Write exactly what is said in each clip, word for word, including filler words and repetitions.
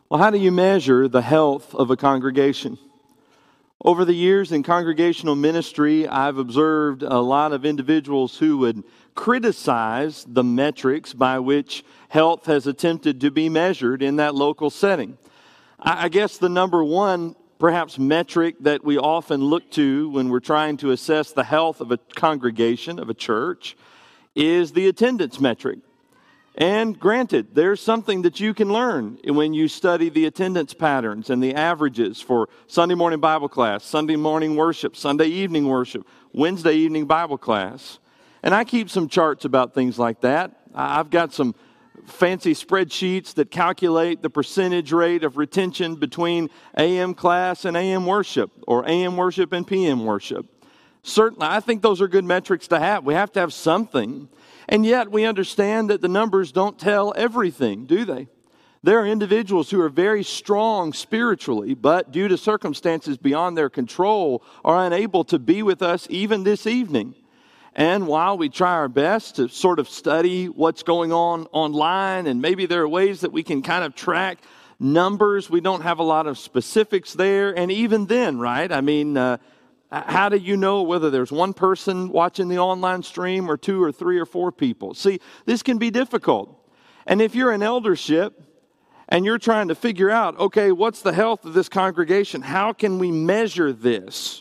Well, how do you measure the health of a congregation? Over the years in congregational ministry, I've observed a lot of individuals who would criticize the metrics by which health has attempted to be measured in that local setting. I guess the number one, perhaps, metric that we often look to when we're trying to assess the health of a congregation, of a church, is the attendance metric. And granted, there's something that you can learn when you study the attendance patterns and the averages for Sunday morning Bible class, Sunday morning worship, Sunday evening worship, Wednesday evening Bible class. And I keep some charts about things like that. I've got some fancy spreadsheets that calculate the percentage rate of retention between A M class and A M worship, or A M worship and P M worship. Certainly, I think those are good metrics to have. We have to have something. And yet we understand that the numbers don't tell everything, do they? There are individuals who are very strong spiritually, but due to circumstances beyond their control, are unable to be with us even this evening. And while we try our best to sort of study what's going on online, and maybe there are ways that we can kind of track numbers, we don't have a lot of specifics there. And even then, right, I mean, uh, how do you know whether there's one person watching the online stream or two or three or four people? See, this can be difficult. And if you're an eldership and you're trying to figure out, okay, what's the health of this congregation? How can we measure this?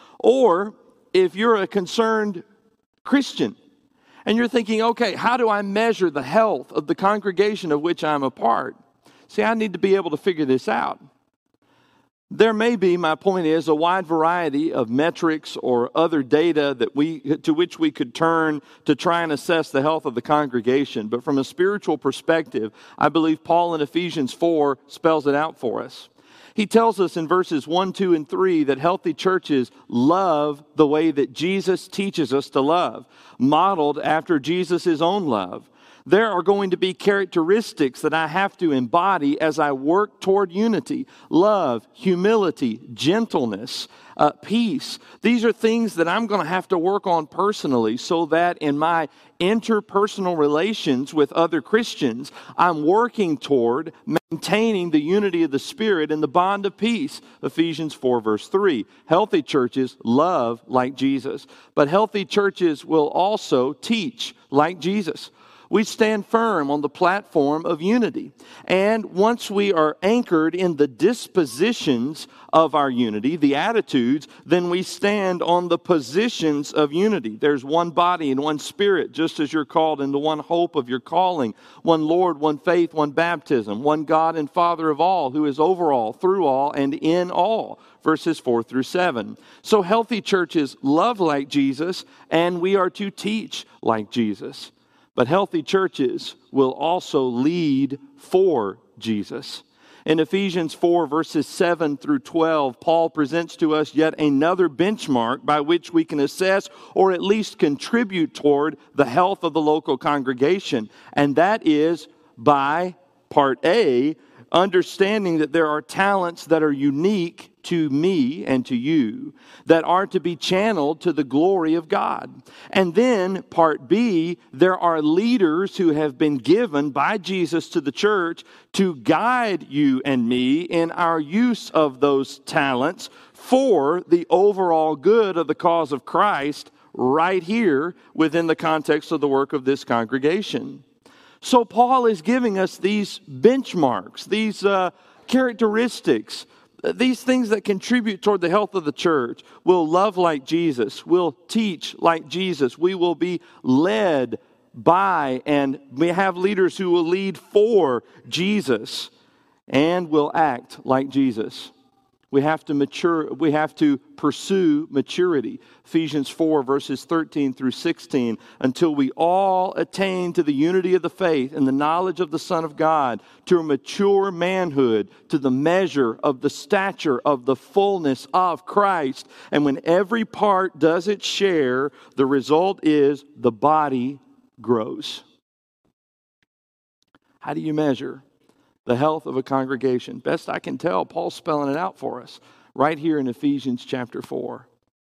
Or if you're a concerned Christian and you're thinking, okay, how do I measure the health of the congregation of which I'm a part? See, I need to be able to figure this out. There may be, my point is, a wide variety of metrics or other data that we to which we could turn to try and assess the health of the congregation. But from a spiritual perspective, I believe Paul in Ephesians four spells it out for us. He tells us in verses one, two, and three that healthy churches love the way that Jesus teaches us to love, modeled after Jesus' own love. There are going to be characteristics that I have to embody as I work toward unity: love, humility, gentleness, uh, peace. These are things that I'm going to have to work on personally so that in my interpersonal relations with other Christians, I'm working toward maintaining the unity of the Spirit and the bond of peace. Ephesians four verse three. Healthy churches love like Jesus, but healthy churches will also teach like Jesus. We stand firm on the platform of unity. And once we are anchored in the dispositions of our unity, the attitudes, then we stand on the positions of unity. There's one body and one spirit, just as you're called into one hope of your calling, one Lord, one faith, one baptism, one God and Father of all, who is over all, through all, and in all. Verses four through seven. So healthy churches love like Jesus, and we are to teach like Jesus. But healthy churches will also lead for Jesus. In Ephesians four, verses seven through twelve, Paul presents to us yet another benchmark by which we can assess or at least contribute toward the health of the local congregation. And that is by, part A, understanding that there are talents that are unique to me and to you that are to be channeled to the glory of God. And then, part B, there are leaders who have been given by Jesus to the church to guide you and me in our use of those talents for the overall good of the cause of Christ right here within the context of the work of this congregation. So Paul is giving us these benchmarks, these uh, characteristics, these things that contribute toward the health of the church. We'll love like Jesus. We'll teach like Jesus. We will be led by, and we have leaders who will lead for Jesus, and will act like Jesus. We have to mature, we have to pursue maturity. Ephesians four, verses thirteen through sixteen, until we all attain to the unity of the faith and the knowledge of the Son of God, to a mature manhood, to the measure of the stature of the fullness of Christ. And when every part does its share, the result is the body grows. How do you measure the health of a congregation? Best I can tell, Paul's spelling it out for us right here in Ephesians chapter four.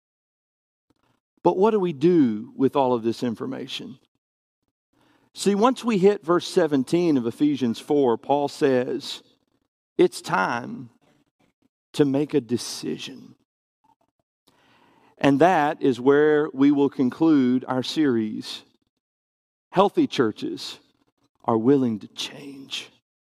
But what do we do with all of this information? See, once we hit verse seventeen of Ephesians four, Paul says, It's time to make a decision. And that is where we will conclude our series. Healthy churches are willing to change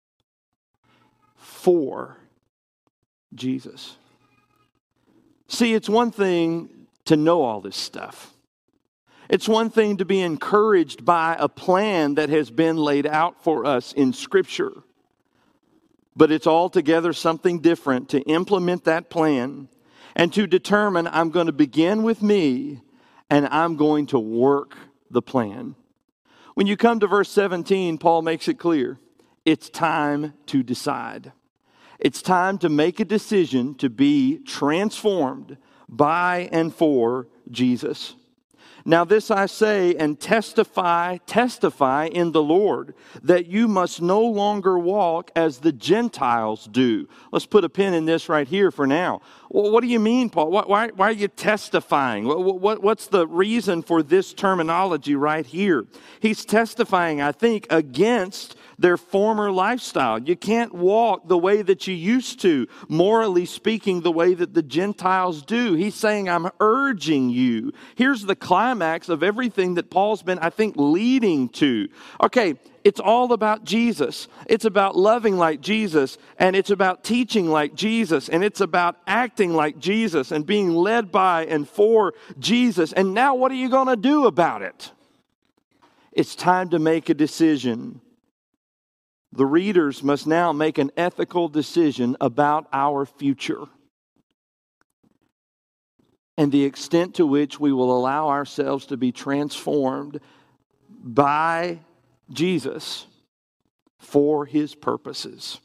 for Jesus. See, it's one thing to know all this stuff. It's one thing to be encouraged by a plan that has been laid out for us in Scripture. But it's altogether something different to implement that plan and to determine I'm going to begin with me and I'm going to work the plan. When you come to verse seventeen, Paul makes it clear. It's time to decide. It's time to make a decision to be transformed by and for Jesus. Now this I say and testify, testify in the Lord, that you must no longer walk as the Gentiles do. Let's put a pin in this right here for now. Well, what do you mean, Paul? Why, why are you testifying? What, what, what's the reason for this terminology right here? He's testifying, I think, against their former lifestyle. You can't walk the way that you used to, morally speaking, the way that the Gentiles do. He's saying, I'm urging you. Here's the climax of everything that Paul's been, I think, leading to. Okay, it's all about Jesus. It's about loving like Jesus, and it's about teaching like Jesus, and it's about acting like Jesus, and being led by and for Jesus. And now what are you going to do about it? It's time to make a decision. The readers must now make an ethical decision about our future and the extent to which we will allow ourselves to be transformed by Jesus for His purposes.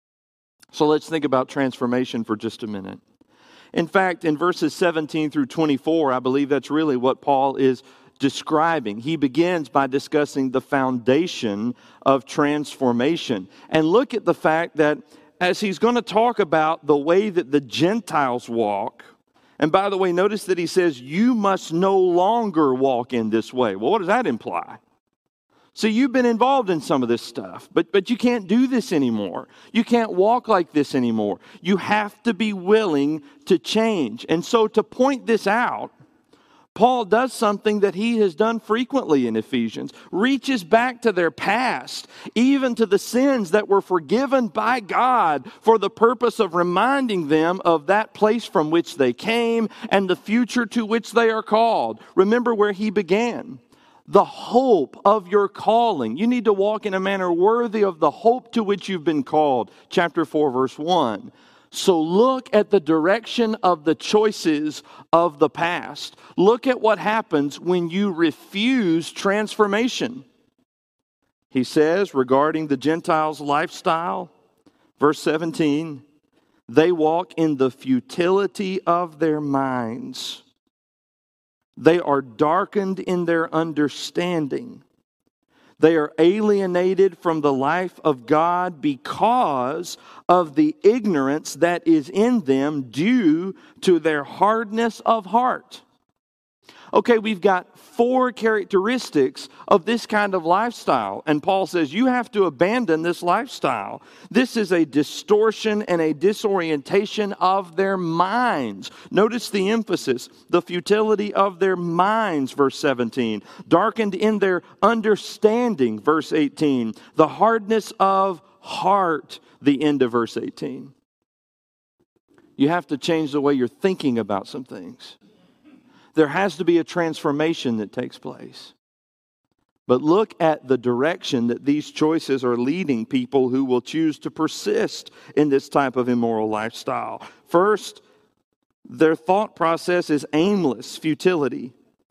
So let's think about transformation for just a minute. In fact, in verses seventeen through twenty-four, I believe that's really what Paul is describing. He begins by discussing the foundation of transformation. And look at the fact that as he's going to talk about the way that the Gentiles walk, and by the way, notice that he says, you must no longer walk in this way. Well, what does that imply? So you've been involved in some of this stuff, but, but you can't do this anymore. You can't walk like this anymore. You have to be willing to change. And so to point this out, Paul does something that he has done frequently in Ephesians, reaches back to their past, even to the sins that were forgiven by God for the purpose of reminding them of that place from which they came and the future to which they are called. Remember where he began. The hope of your calling. You need to walk in a manner worthy of the hope to which you've been called. Chapter four, verse one. So look at the direction of the choices of the past. Look at what happens when you refuse transformation. He says regarding the Gentiles' lifestyle, verse seventeen, they walk in the futility of their minds. They are darkened in their understanding. They are alienated from the life of God because of the ignorance that is in them due to their hardness of heart. Okay, we've got four characteristics of this kind of lifestyle. And Paul says you have to abandon this lifestyle. This is a distortion and a disorientation of their minds. Notice the emphasis, the futility of their minds, verse seventeen. Darkened in their understanding, verse eighteen. The hardness of heart, the end of verse eighteen. You have to change the way you're thinking about some things. There has to be a transformation that takes place. But look at the direction that these choices are leading people who will choose to persist in this type of immoral lifestyle. First, their thought process is aimless futility.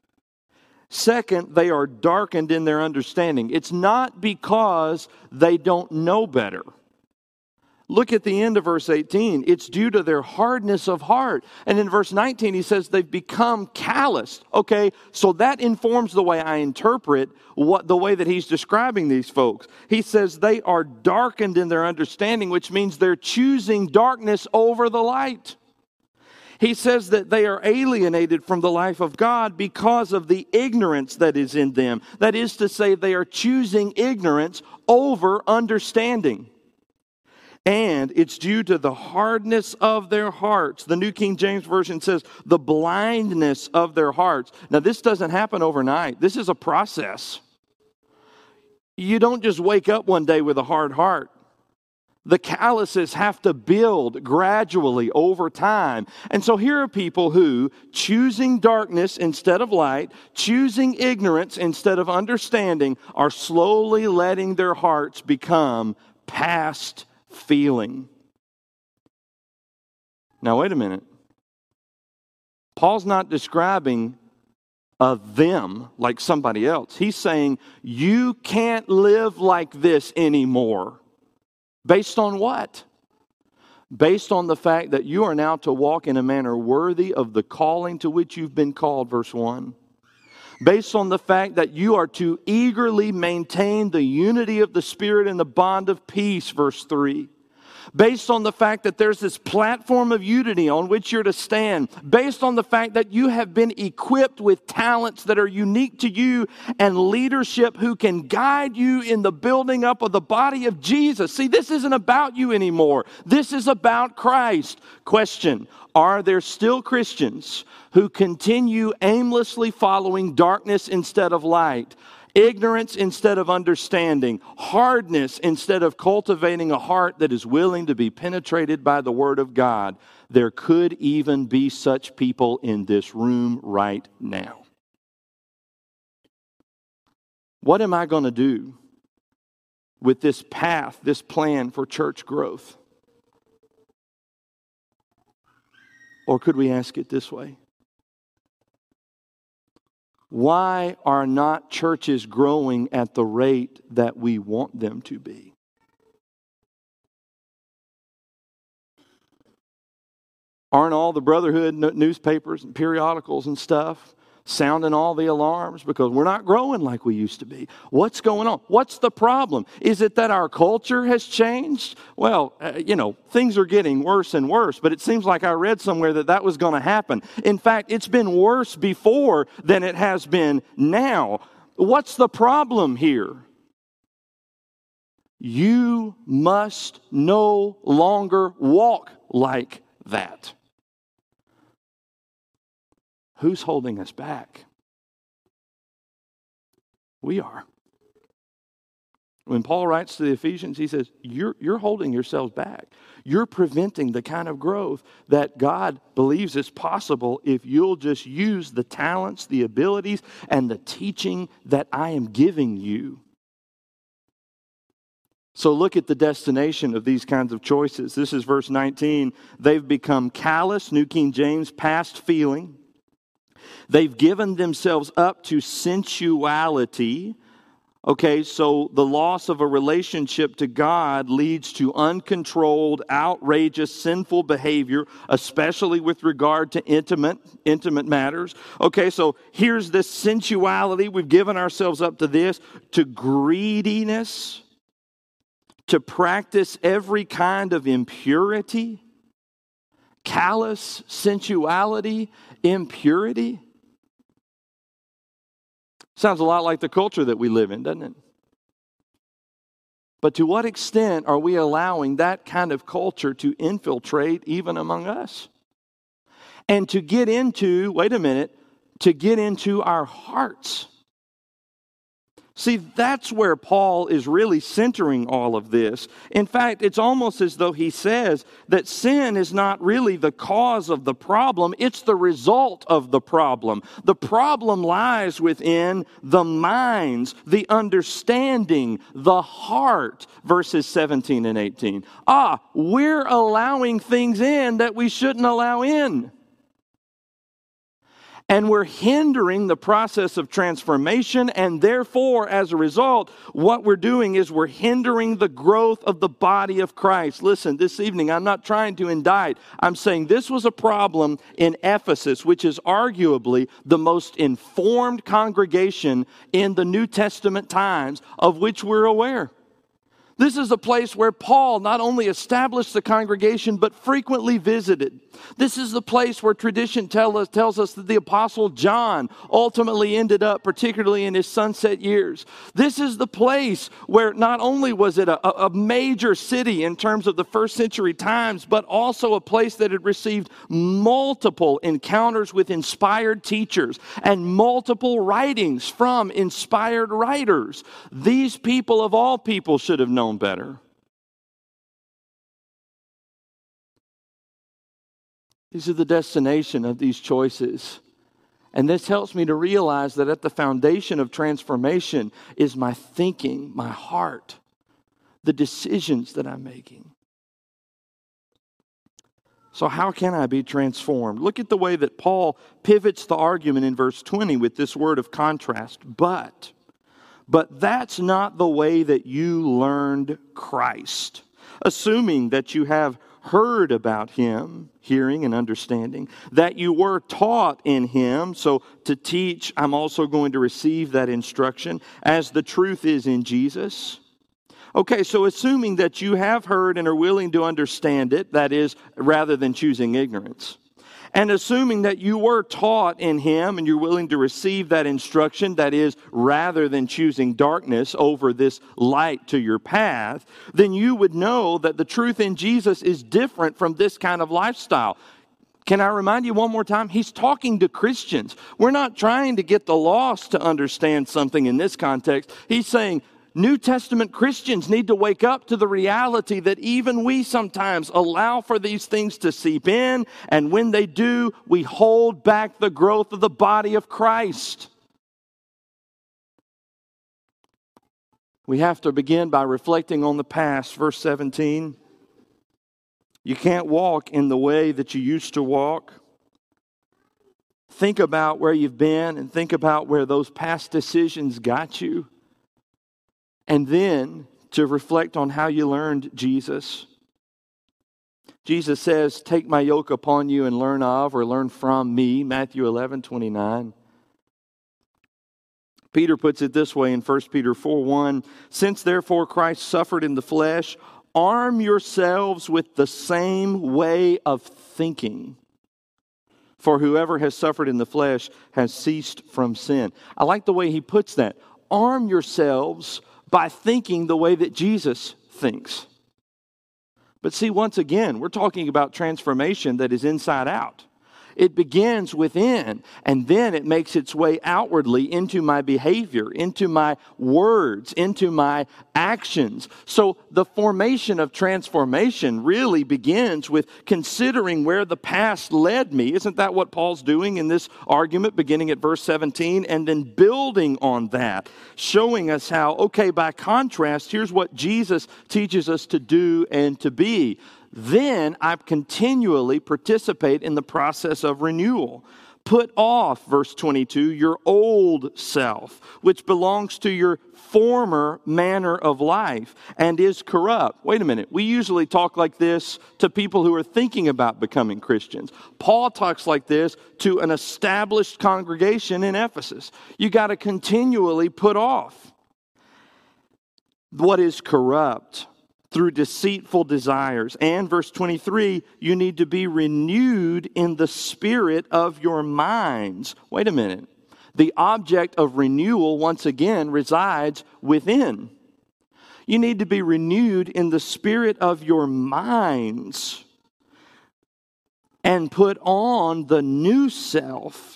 Second, they are darkened in their understanding. It's not because they don't know better. Look at the end of verse eighteen. It's due to their hardness of heart. And in verse nineteen, he says they've become calloused. Okay, so that informs the way I interpret what the way that he's describing these folks. He says they are darkened in their understanding, which means they're choosing darkness over the light. He says that they are alienated from the life of God because of the ignorance that is in them. That is to say, they are choosing ignorance over understanding. And it's due to the hardness of their hearts. The New King James Version says the blindness of their hearts. Now, this doesn't happen overnight. This is a process. You don't just wake up one day with a hard heart. The calluses have to build gradually over time. And so here are people who, choosing darkness instead of light, choosing ignorance instead of understanding, are slowly letting their hearts become past feeling. Now, wait a minute. Paul's not describing a them like somebody else. He's saying, you can't live like this anymore. Based on what? Based on the fact that you are now to walk in a manner worthy of the calling to which you've been called, verse one. Based on the fact that you are to eagerly maintain the unity of the Spirit and the bond of peace, verse three. Based on the fact that there's this platform of unity on which you're to stand. Based on the fact that you have been equipped with talents that are unique to you and leadership who can guide you in the building up of the body of Jesus. See, this isn't about you anymore. This is about Christ. Question: are there still Christians who continue aimlessly following darkness instead of light? Ignorance instead of understanding, hardness instead of cultivating a heart that is willing to be penetrated by the Word of God? There could even be such people in this room right now. What am I going to do with this path, this plan for church growth? Or could we ask it this way? Why are not churches growing at the rate that we want them to be? Aren't all the brotherhood newspapers and periodicals and stuff sounding all the alarms because we're not growing like we used to be? What's going on? What's the problem? Is it that our culture has changed? Well, uh, you know, things are getting worse and worse, but it seems like I read somewhere that that was going to happen. In fact, it's been worse before than it has been now. What's the problem here? You must no longer walk like that. Who's holding us back? We are. When Paul writes to the Ephesians, he says, you're, you're holding yourselves back. You're preventing the kind of growth that God believes is possible if you'll just use the talents, the abilities, and the teaching that I am giving you. So look at the destination of these kinds of choices. This is verse nineteen. They've become callous, New King James, past feeling. They've given themselves up to sensuality. Okay, so the loss of a relationship to God leads to uncontrolled, outrageous, sinful behavior, especially with regard to intimate, intimate matters. Okay, so here's this sensuality. We've given ourselves up to this, to greediness, to practice every kind of impurity, callous, sensuality, impurity. Sounds a lot like the culture that we live in, doesn't it? But to what extent are we allowing that kind of culture to infiltrate even among us? And to get into, wait a minute, to get into our hearts. See, that's where Paul is really centering all of this. In fact, it's almost as though he says that sin is not really the cause of the problem, it's the result of the problem. The problem lies within the minds, the understanding, the heart, verses seventeen and eighteen. Ah, we're allowing things in that we shouldn't allow in. And we're hindering the process of transformation, and therefore, as a result, what we're doing is we're hindering the growth of the body of Christ. Listen, this evening, I'm not trying to indict. I'm saying this was a problem in Ephesus, which is arguably the most informed congregation in the New Testament times of which we're aware. This is a place where Paul not only established the congregation, but frequently visited. This is the place where tradition tell us, tells us that the Apostle John ultimately ended up, particularly in his sunset years. This is the place where not only was it a, a major city in terms of the first century times, but also a place that had received multiple encounters with inspired teachers and multiple writings from inspired writers. These people of all people should have known better. These are the destination of these choices. And this helps me to realize that at the foundation of transformation is my thinking, my heart, the decisions that I'm making. So how can I be transformed? Look at the way that Paul pivots the argument in verse twenty with this word of contrast. But, but that's not the way that you learned Christ, assuming that you have heard about him, hearing and understanding, that you were taught in him. So to teach, I'm also going to receive that instruction as the truth is in Jesus. Okay, so assuming that you have heard and are willing to understand it, that is, rather than choosing ignorance, and assuming that you were taught in him and you're willing to receive that instruction, that is, rather than choosing darkness over this light to your path, then you would know that the truth in Jesus is different from this kind of lifestyle. Can I remind you one more time? He's talking to Christians. We're not trying to get the lost to understand something in this context. He's saying, New Testament Christians need to wake up to the reality that even we sometimes allow for these things to seep in, and when they do, we hold back the growth of the body of Christ. We have to begin by reflecting on the past. Verse seventeen, you can't walk in the way that you used to walk. Think about where you've been and think about where those past decisions got you. And then to reflect on how you learned Jesus. Jesus says, take my yoke upon you and learn of or learn from me, Matthew eleven twenty-nine. Peter puts it this way in First Peter four one, since therefore Christ suffered in the flesh, arm yourselves with the same way of thinking. For whoever has suffered in the flesh has ceased from sin. I like the way he puts that. Arm yourselves by thinking the way that Jesus thinks. But see, once again, we're talking about transformation that is inside out. It begins within, and then it makes its way outwardly into my behavior, into my words, into my actions. So the formation of transformation really begins with considering where the past led me. Isn't that what Paul's doing in this argument, beginning at verse seventeen, and then building on that, showing us how, okay, by contrast, here's what Jesus teaches us to do and to be. Then I continually participate in the process of renewal. Put off, verse twenty-two, your old self, which belongs to your former manner of life and is corrupt. Wait a minute. We usually talk like this to people who are thinking about becoming Christians. Paul talks like this to an established congregation in Ephesus. You got to continually put off what is corrupt through deceitful desires. And verse twenty-three, you need to be renewed in the spirit of your minds. Wait a minute. The object of renewal, once again, resides within. You need to be renewed in the spirit of your minds and put on the new self,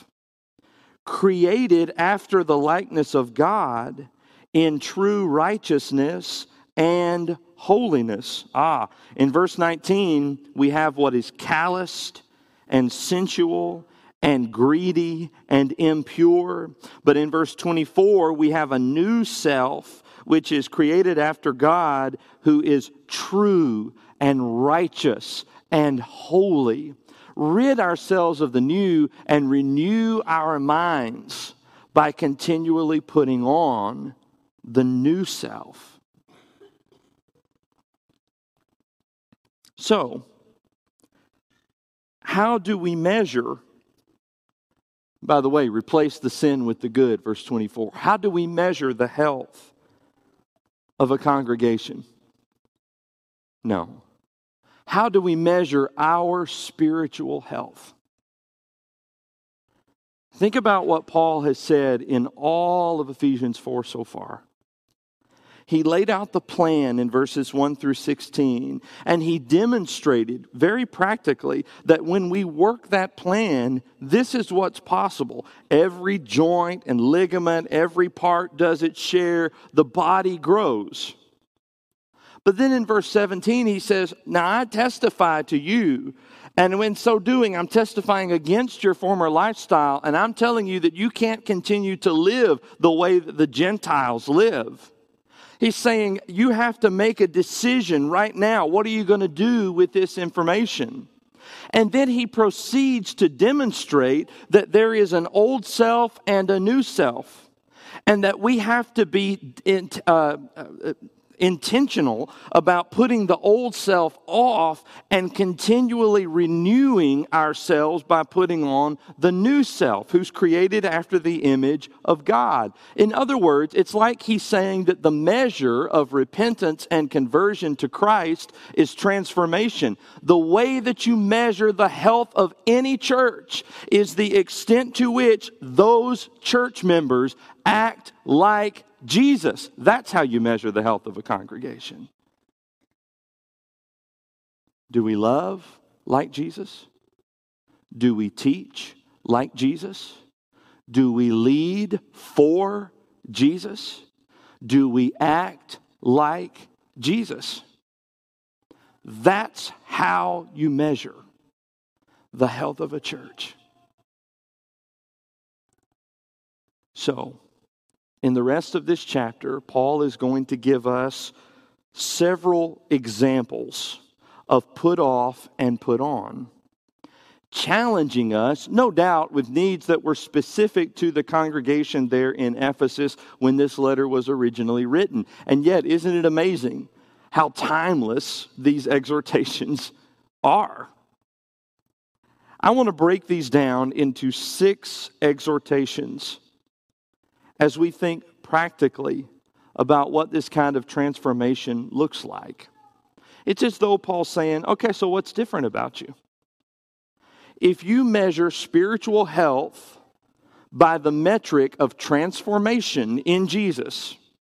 created after the likeness of God in true righteousness and holiness. Ah, in verse nineteen, we have what is calloused and sensual and greedy and impure. But in verse twenty-four, we have a new self, which is created after God, who is true and righteous and holy. Rid ourselves of the new and renew our minds by continually putting on the new self. So, how do we measure, by the way, replace the sin with the good, verse twenty-four. How do we measure the health of a congregation? No. How do we measure our spiritual health? Think about what Paul has said in all of Ephesians four so far. He laid out the plan in verses one through sixteen, and he demonstrated very practically that when we work that plan, this is what's possible. Every joint and ligament, every part does its share, the body grows. But then in verse seventeen, he says, now I testify to you, and in so doing, I'm testifying against your former lifestyle, and I'm telling you that you can't continue to live the way that the Gentiles live. He's saying you have to make a decision right now. What are you going to do with this information? And then he proceeds to demonstrate that there is an old self and a new self, and that we have to be in, uh, uh, intentional about putting the old self off and continually renewing ourselves by putting on the new self, who's created after the image of God. In other words, it's like he's saying that the measure of repentance and conversion to Christ is transformation. The way that you measure the health of any church is the extent to which those church members act like Jesus. That's how you measure the health of a congregation. Do we love like Jesus? Do we teach like Jesus? Do we lead for Jesus? Do we act like Jesus? That's how you measure the health of a church. So, in the rest of this chapter, Paul is going to give us several examples of put off and put on, challenging us, no doubt, with needs that were specific to the congregation there in Ephesus when this letter was originally written. And yet, isn't it amazing how timeless these exhortations are? I want to break these down into six exhortations as we think practically about what this kind of transformation looks like. It's as though Paul's saying, okay, so what's different about you? If you measure spiritual health by the metric of transformation in Jesus,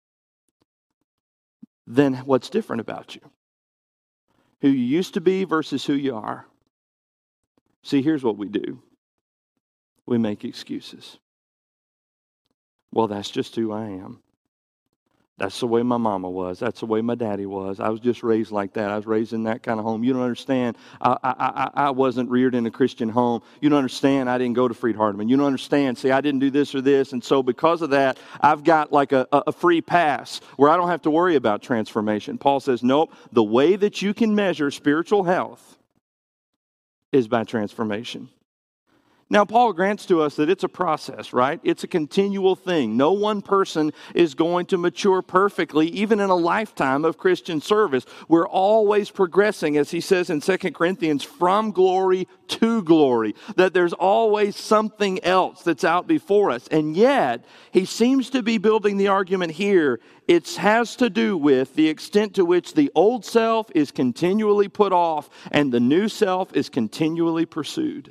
then what's different about you? Who you used to be versus who you are. See, here's what we do. We make excuses. Well, that's just who I am. That's the way my mama was. That's the way my daddy was. I was just raised like that. I was raised in that kind of home. You don't understand. I, I, I, I wasn't reared in a Christian home. You don't understand. I didn't go to Freed-Hardeman. You don't understand. See, I didn't do this or this. And so because of that, I've got like a, a free pass where I don't have to worry about transformation. Paul says, nope, the way that you can measure spiritual health is by transformation. Now, Paul grants to us that it's a process, right? It's a continual thing. No one person is going to mature perfectly, even in a lifetime of Christian service. We're always progressing, as he says in Second Corinthians, from glory to glory. That there's always something else that's out before us. And yet, he seems to be building the argument here. It has to do with the extent to which the old self is continually put off and the new self is continually pursued.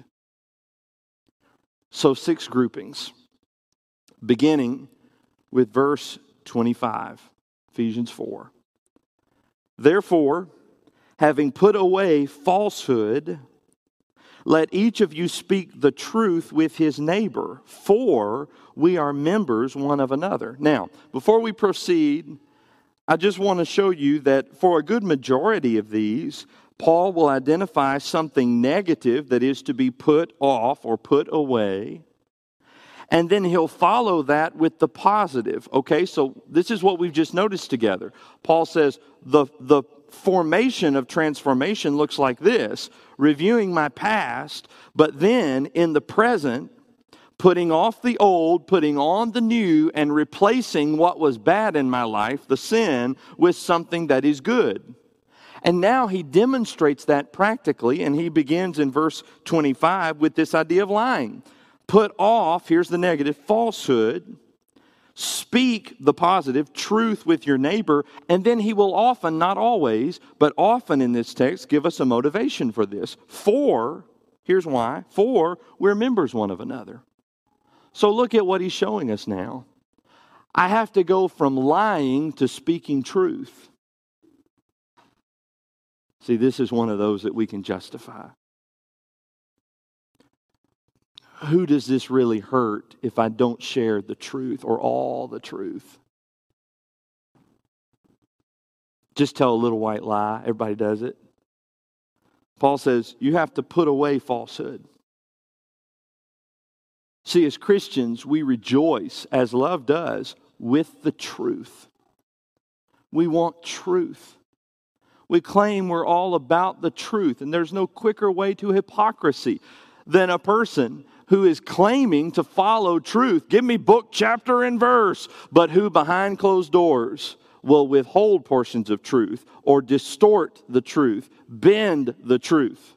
So six groupings, beginning with verse twenty-five, Ephesians four. Therefore, having put away falsehood, let each of you speak the truth with his neighbor, for we are members one of another. Now, before we proceed, I just want to show you that for a good majority of these, Paul will identify something negative that is to be put off or put away. And then he'll follow that with the positive. Okay, so this is what we've just noticed together. Paul says the, the formation of transformation looks like this. Reviewing my past, but then in the present, putting off the old, putting on the new, and replacing what was bad in my life, the sin, with something that is good. And now he demonstrates that practically, and he begins in verse twenty-five with this idea of lying. Put off, here's the negative, falsehood. Speak the positive truth with your neighbor, and then he will often, not always, but often in this text, give us a motivation for this. For, here's why, for we're members one of another. So look at what he's showing us now. I have to go from lying to speaking truth. See, this is one of those that we can justify. Who does this really hurt if I don't share the truth or all the truth? Just tell a little white lie. Everybody does it. Paul says you have to put away falsehood. See, as Christians, we rejoice, as love does, with the truth. We want truth. We claim we're all about the truth, and there's no quicker way to hypocrisy than a person who is claiming to follow truth. Give me book, chapter, and verse, but who behind closed doors will withhold portions of truth or distort the truth, bend the truth.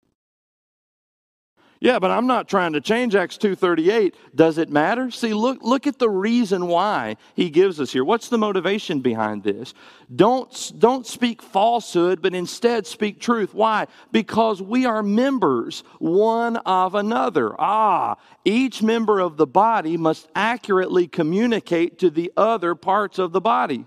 Yeah, but I'm not trying to change Acts two thirty-eight. Does it matter? See, look, look at the reason why he gives us here. What's the motivation behind this? Don't, don't speak falsehood, but instead speak truth. Why? Because we are members one of another. Ah, each member of the body must accurately communicate to the other parts of the body.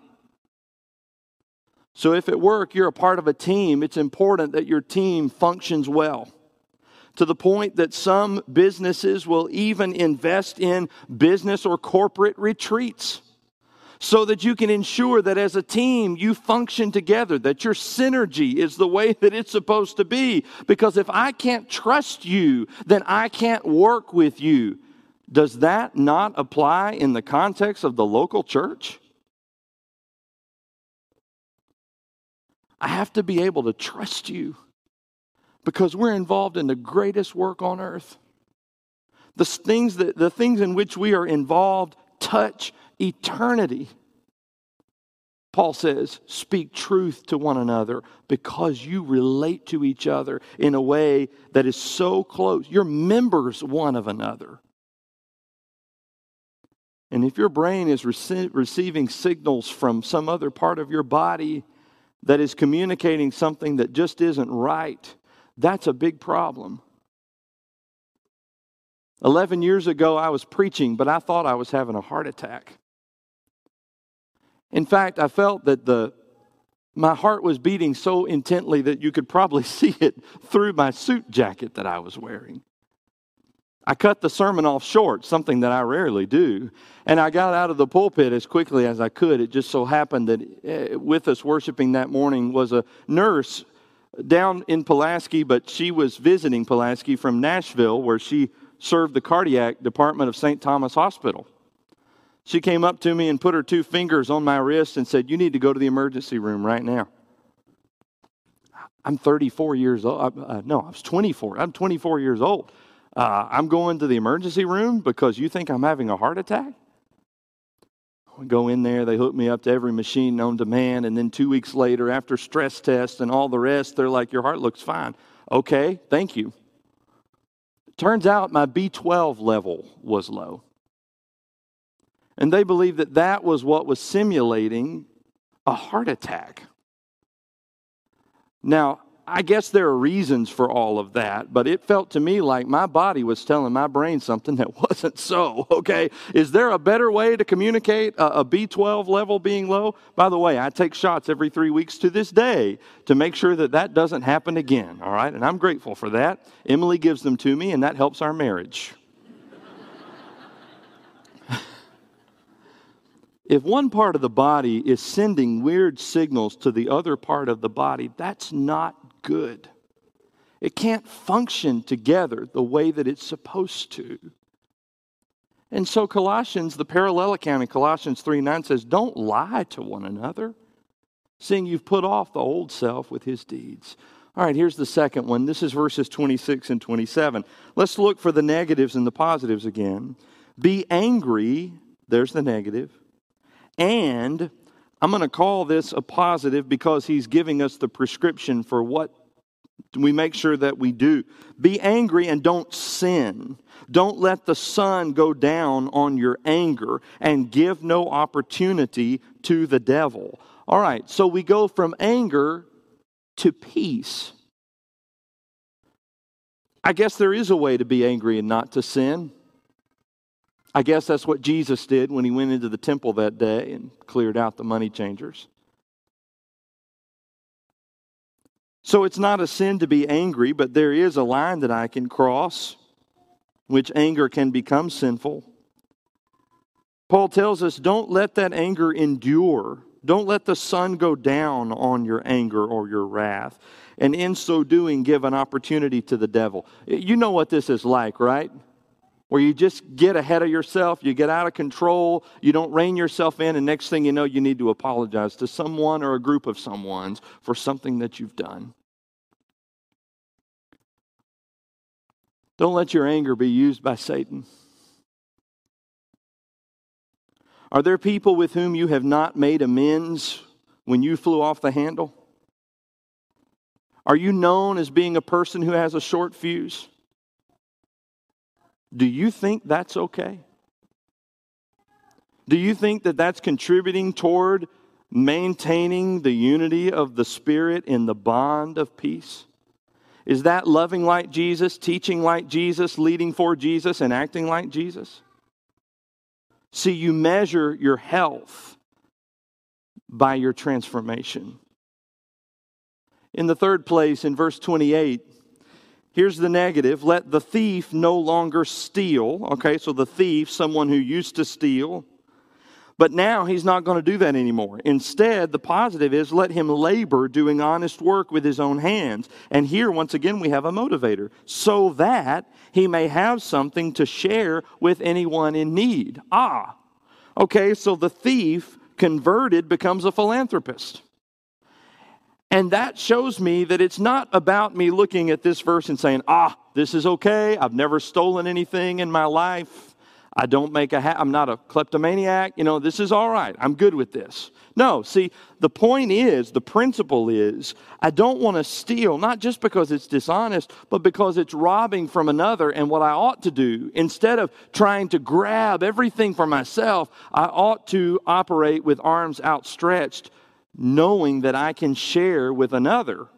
So if at work you're a part of a team, it's important that your team functions well. To the point that some businesses will even invest in business or corporate retreats so that you can ensure that as a team you function together, that your synergy is the way that it's supposed to be. Because if I can't trust you, then I can't work with you. Does that not apply in the context of the local church? I have to be able to trust you. Because we're involved in the greatest work on earth. The things, that, the things in which we are involved touch eternity. Paul says, speak truth to one another because you relate to each other in a way that is so close. You're members one of another. And if your brain is rece- receiving signals from some other part of your body that is communicating something that just isn't right, that's a big problem. Eleven years ago, I was preaching, but I thought I was having a heart attack. In fact, I felt that the my heart was beating so intently that you could probably see it through my suit jacket that I was wearing. I cut the sermon off short, something that I rarely do, and I got out of the pulpit as quickly as I could. It just so happened that with us worshiping that morning was a nurse down in Pulaski, but she was visiting Pulaski from Nashville, where she served the cardiac department of Saint Thomas Hospital. She came up to me and put her two fingers on my wrist and said, "You need to go to the emergency room right now." I'm thirty-four years old. Uh, no, I was twenty-four. I'm twenty-four years old. Uh, I'm going to the emergency room because you think I'm having a heart attack? We go in there, they hook me up to every machine known to man, and then two weeks later, after stress tests and all the rest, they're like, your heart looks fine. Okay, thank you. Turns out my B twelve level was low. And they believed that that was what was simulating a heart attack. Now, I guess there are reasons for all of that, but it felt to me like my body was telling my brain something that wasn't so, okay? Is there a better way to communicate a, a B twelve level being low? By the way, I take shots every three weeks to this day to make sure that that doesn't happen again, all right? And I'm grateful for that. Emily gives them to me, and that helps our marriage. If one part of the body is sending weird signals to the other part of the body, that's not good. It can't function together the way that it's supposed to. And so Colossians, the parallel account in Colossians three nine says, don't lie to one another, seeing you've put off the old self with his deeds. All right, here's the second one. This is verses twenty-six and twenty-seven. Let's look for the negatives and the positives again. Be angry, there's the negative. And I'm going to call this a positive because he's giving us the prescription for what We make sure that we do. Be angry and don't sin. Don't let the sun go down on your anger, and give no opportunity to the devil. All right, so we go from anger to peace. I guess there is a way to be angry and not to sin. I guess that's what Jesus did when he went into the temple that day and cleared out the money changers. So it's not a sin to be angry, but there is a line that I can cross, which anger can become sinful. Paul tells us, don't let that anger endure. Don't let the sun go down on your anger or your wrath. And in so doing, give an opportunity to the devil. You know what this is like, right? Where you just get ahead of yourself, you get out of control, you don't rein yourself in, and next thing you know, you need to apologize to someone or a group of someones for something that you've done. Don't let your anger be used by Satan. Are there people with whom you have not made amends when you flew off the handle? Are you known as being a person who has a short fuse? Do you think that's okay? Do you think that that's contributing toward maintaining the unity of the Spirit in the bond of peace? Is that loving like Jesus, teaching like Jesus, leading for Jesus, and acting like Jesus? See, you measure your health by your transformation. In the third place, in verse twenty-eight, here's the negative. Let the thief no longer steal. Okay, so the thief, someone who used to steal, but now he's not going to do that anymore. Instead, the positive is let him labor doing honest work with his own hands. And here, once again, we have a motivator, so that he may have something to share with anyone in need. Ah, okay, so the thief converted becomes a philanthropist. And that shows me that it's not about me looking at this verse and saying, ah, this is okay. I've never stolen anything in my life. I don't make a ha- I'm not a kleptomaniac. You know, this is all right. I'm good with this. No, see, the point is, the principle is, I don't want to steal, not just because it's dishonest, but because it's robbing from another. And what I ought to do, instead of trying to grab everything for myself, I ought to operate with arms outstretched, knowing that I can share with another,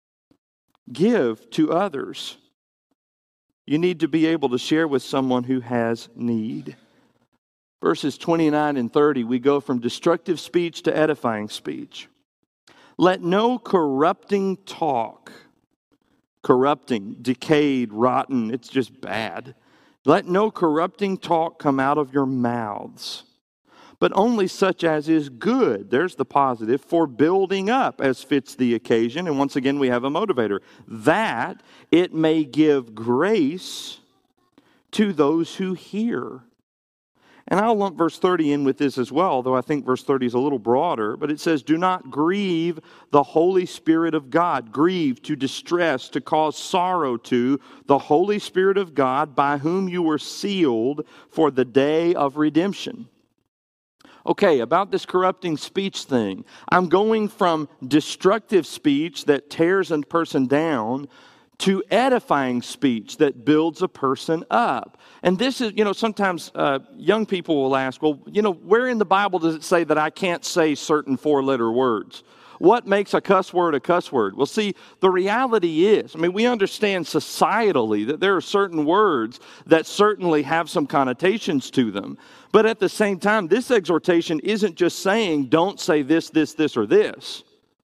give to others. You need to be able to share with someone who has need. Verses twenty-nine and thirty, we go from destructive speech to edifying speech. Let no corrupting talk, corrupting, decayed, rotten, it's just bad. Let no corrupting talk come out of your mouths, but only such as is good. There's the positive, for building up as fits the occasion. And once again, we have a motivator, that it may give grace to those who hear. And I'll lump verse thirty in with this as well, though I think verse thirty is a little broader. But it says, do not grieve the Holy Spirit of God. Grieve, to distress, to cause sorrow to the Holy Spirit of God, by whom you were sealed for the day of redemption. Okay, about this corrupting speech thing, I'm going from destructive speech that tears a person down to edifying speech that builds a person up. And this is, you know, sometimes uh, young people will ask, well, you know, where in the Bible does it say that I can't say certain four-letter words? What makes a cuss word a cuss word? Well, see, the reality is, I mean, we understand societally that there are certain words that certainly have some connotations to them. But at the same time, this exhortation isn't just saying, don't say this, this, this, or this.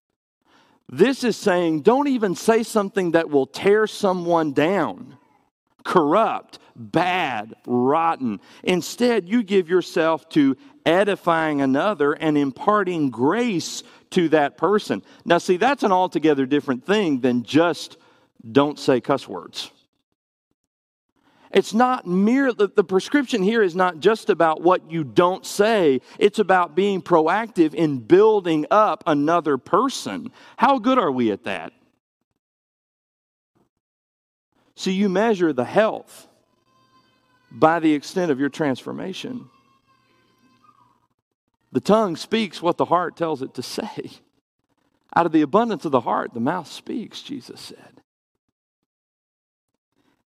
This is saying, don't even say something that will tear someone down, corrupt, bad, rotten. Instead, you give yourself to edifying another and imparting grace to that person. Now, see, that's an altogether different thing than just don't say cuss words. It's not mere, the, the prescription here is not just about what you don't say. It's about being proactive in building up another person. How good are we at that? So you measure the health by the extent of your transformation. The tongue speaks what the heart tells it to say. Out of the abundance of the heart, the mouth speaks, Jesus said.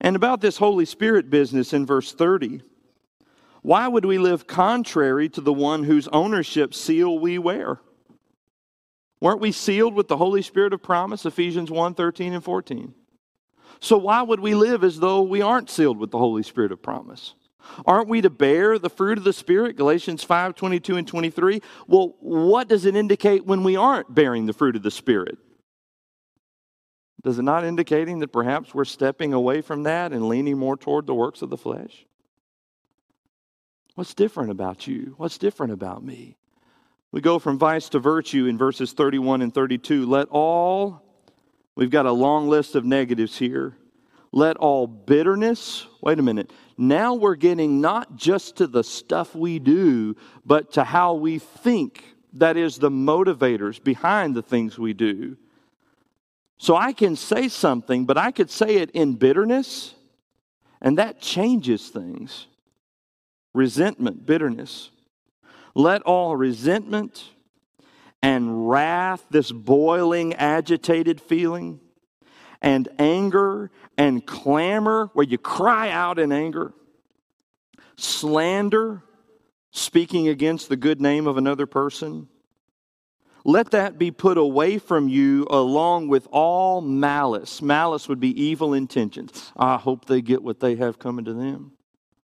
And about this Holy Spirit business in verse thirty, why would we live contrary to the one whose ownership seal we wear? Weren't we sealed with the Holy Spirit of promise, Ephesians one, thirteen and fourteen? So why would we live as though we aren't sealed with the Holy Spirit of promise? Aren't we to bear the fruit of the Spirit, Galatians five, twenty-two and twenty-three? Well, what does it indicate when we aren't bearing the fruit of the Spirit? Does it not indicating that perhaps we're stepping away from that and leaning more toward the works of the flesh? What's different about you? What's different about me? We go from vice to virtue in verses thirty-one and thirty-two. Let all, we've got a long list of negatives here. Let all bitterness, wait a minute. Now we're getting not just to the stuff we do, but to how we think. That is the motivators behind the things we do. So I can say something, but I could say it in bitterness, and that changes things. Resentment, bitterness. Let all resentment and wrath, this boiling, agitated feeling, and anger and clamor, where you cry out in anger, slander, speaking against the good name of another person, let that be put away from you along with all malice. Malice would be evil intentions. I hope they get what they have coming to them.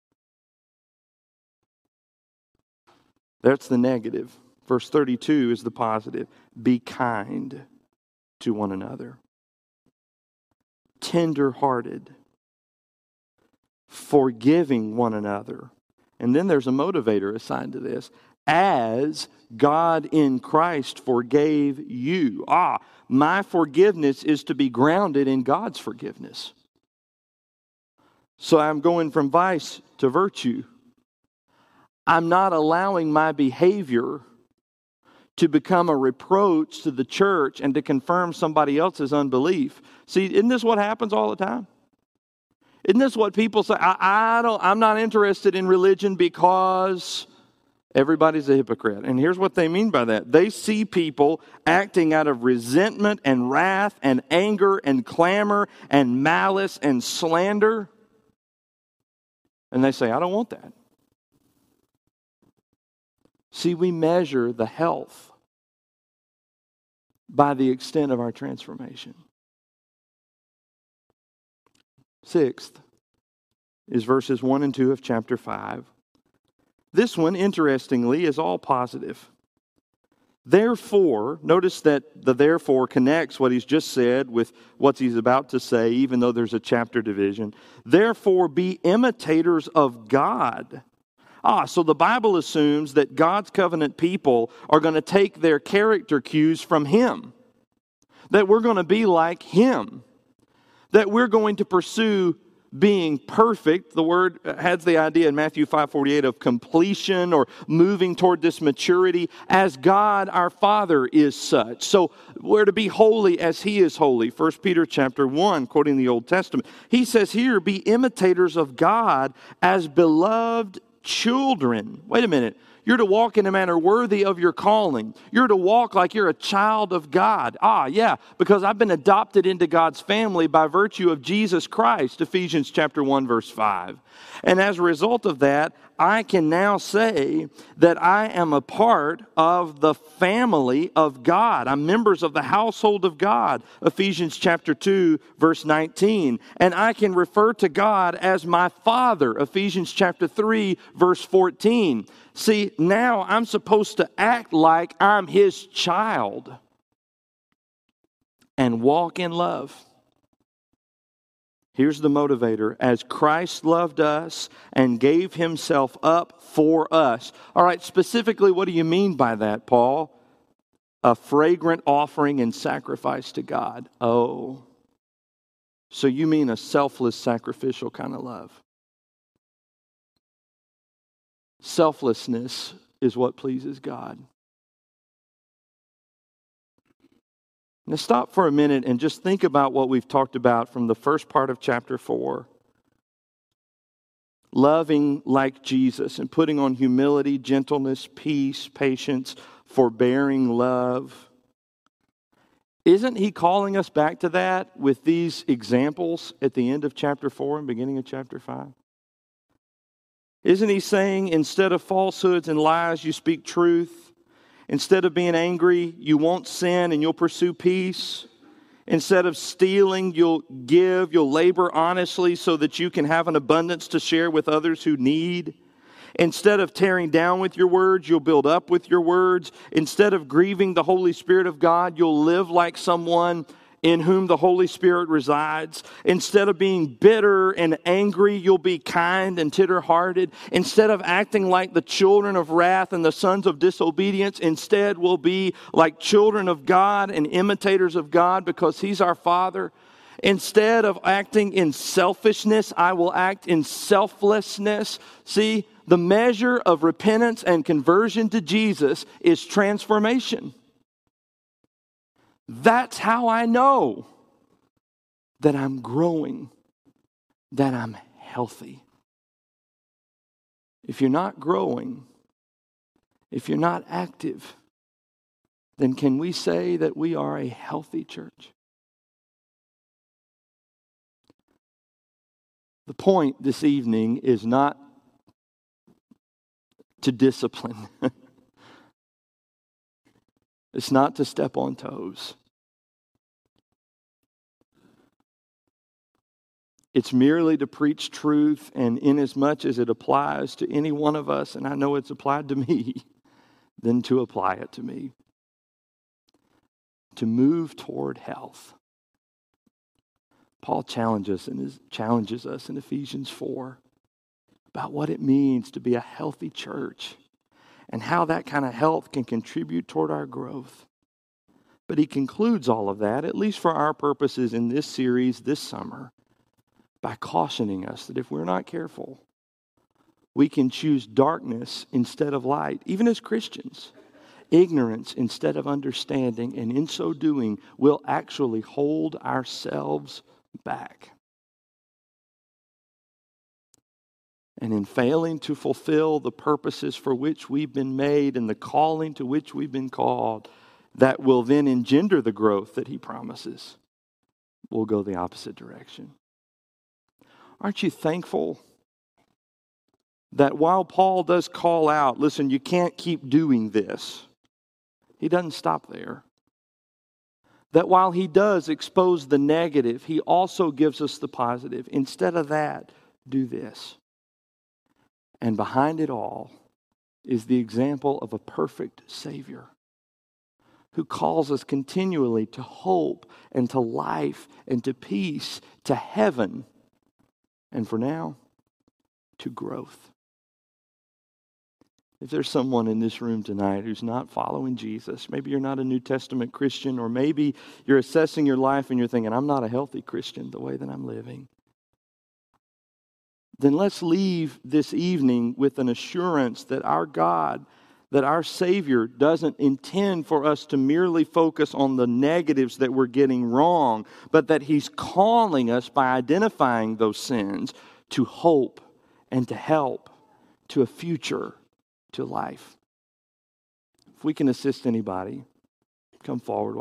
That's the negative. Verse thirty-two is the positive. Be kind to one another. Tender-hearted. Forgiving one another. And then there's a motivator assigned to this. As God in Christ forgave you. Ah, my forgiveness is to be grounded in God's forgiveness. So I'm going from vice to virtue. I'm not allowing my behavior to become a reproach to the church and to confirm somebody else's unbelief. See, isn't this what happens all the time? Isn't this what people say? I, I don't, I'm not interested in religion because everybody's a hypocrite. And here's what they mean by that. They see people acting out of resentment and wrath and anger and clamor and malice and slander. And they say, I don't want that. See, we measure the health by the extent of our transformation. Sixth is verses one and two of chapter five. This one, interestingly, is all positive. Therefore, notice that the therefore connects what he's just said with what he's about to say, even though there's a chapter division. Therefore, be imitators of God. Ah, so the Bible assumes that God's covenant people are going to take their character cues from Him. That we're going to be like Him. That we're going to pursue being perfect. The word has the idea in Matthew five forty-eight of completion or moving toward this maturity as God our Father is such. So we're to be holy as He is holy. First Peter chapter one, quoting the Old Testament. He says here, be imitators of God as beloved children. Wait a minute. You're to walk in a manner worthy of your calling. You're to walk like you're a child of God. Ah, yeah, because I've been adopted into God's family by virtue of Jesus Christ, Ephesians chapter one, verse five. And as a result of that, I can now say that I am a part of the family of God. I'm members of the household of God, Ephesians chapter two, verse nineteen. And I can refer to God as my Father, Ephesians chapter three, verse fourteen. See, now I'm supposed to act like I'm His child and walk in love. Here's the motivator. As Christ loved us and gave Himself up for us. All right, specifically, what do you mean by that, Paul? A fragrant offering and sacrifice to God. Oh, so you mean a selfless, sacrificial kind of love. Selflessness is what pleases God. Now stop for a minute and just think about what we've talked about from the first part of chapter four. Loving like Jesus and putting on humility, gentleness, peace, patience, forbearing love. Isn't he calling us back to that with these examples at the end of chapter four and beginning of chapter five? Isn't he saying, instead of falsehoods and lies, you speak truth? Instead of being angry, you won't sin and you'll pursue peace? Instead of stealing, you'll give, you'll labor honestly so that you can have an abundance to share with others who need? Instead of tearing down with your words, you'll build up with your words. Instead of grieving the Holy Spirit of God, you'll live like someone in whom the Holy Spirit resides. Instead of being bitter and angry, you'll be kind and tender-hearted. Instead of acting like the children of wrath and the sons of disobedience, instead we'll be like children of God and imitators of God because He's our Father. Instead of acting in selfishness, I will act in selflessness. See, the measure of repentance and conversion to Jesus is transformation. That's how I know that I'm growing, that I'm healthy. If you're not growing, if you're not active, then can we say that we are a healthy church? The point this evening is not to discipline. It's not to step on toes. It's merely to preach truth, and inasmuch as it applies to any one of us, and I know it's applied to me, then to apply it to me. To move toward health. Paul challenges us in, challenges us in Ephesians four about what it means to be a healthy church and how that kind of health can contribute toward our growth. But he concludes all of that, at least for our purposes in this series this summer, by cautioning us that if we're not careful, we can choose darkness instead of light, even as Christians, ignorance instead of understanding, and in so doing, we'll actually hold ourselves back. And in failing to fulfill the purposes for which we've been made and the calling to which we've been called, that will then engender the growth that he promises, we'll go the opposite direction. Aren't you thankful that while Paul does call out, listen, you can't keep doing this, he doesn't stop there. That while he does expose the negative, he also gives us the positive. Instead of that, do this. And behind it all is the example of a perfect Savior who calls us continually to hope and to life and to peace, to heaven, and for now, to growth. If there's someone in this room tonight who's not following Jesus, maybe you're not a New Testament Christian, or maybe you're assessing your life and you're thinking, I'm not a healthy Christian the way that I'm living, then let's leave this evening with an assurance that our God, that our Savior doesn't intend for us to merely focus on the negatives that we're getting wrong, but that He's calling us by identifying those sins to hope and to help, to a future, to life. If we can assist anybody, come forward.